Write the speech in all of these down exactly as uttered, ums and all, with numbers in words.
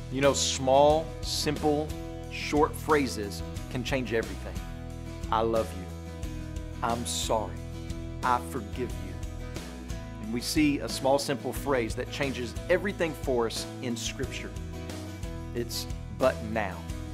You know, small, simple, short phrases can change everything. I love you. I'm sorry. I forgive you. And we see a small, simple phrase that changes everything for us in Scripture. It's but now.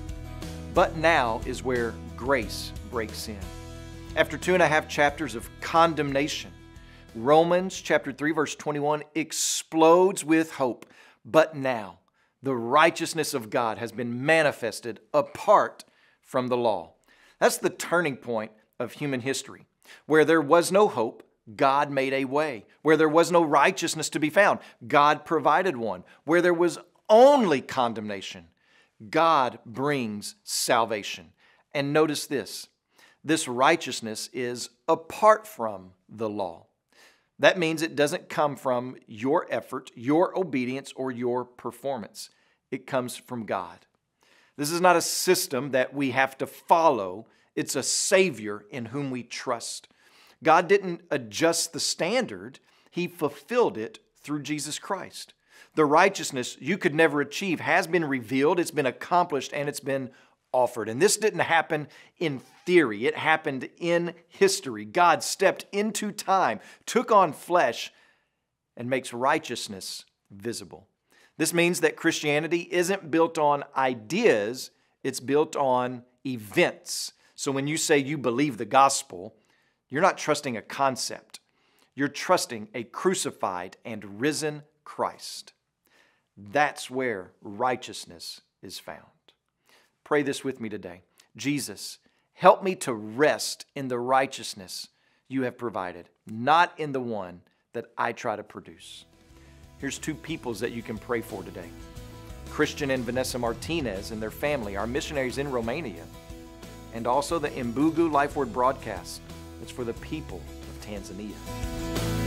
But now is where grace breaks in. After two and a half chapters of condemnation, Romans chapter three, verse twenty-one explodes with hope. But now, the righteousness of God has been manifested apart from the law. That's the turning point of human history. Where there was no hope, God made a way. Where there was no righteousness to be found, God provided one. Where there was only condemnation, God brings salvation. And notice this, this righteousness is apart from the law. That means it doesn't come from your effort, your obedience, or your performance. It comes from God. This is not a system that we have to follow. It's a Savior in whom we trust. God didn't adjust the standard. He fulfilled it through Jesus Christ. The righteousness you could never achieve has been revealed, it's been accomplished, and it's been offered. And this didn't happen in theory. It happened in history. God stepped into time, took on flesh, and makes righteousness visible. This means that Christianity isn't built on ideas, it's built on events. So when you say you believe the gospel, you're not trusting a concept. You're trusting a crucified and risen Christ. That's where righteousness is found. Pray this with me today. Jesus, help me to rest in the righteousness you have provided, not in the one that I try to produce. Here's two peoples that you can pray for today. Christian and Vanessa Martinez and their family, our missionaries in Romania, and also the Imbugu Life Word broadcast. It's for the people of Tanzania.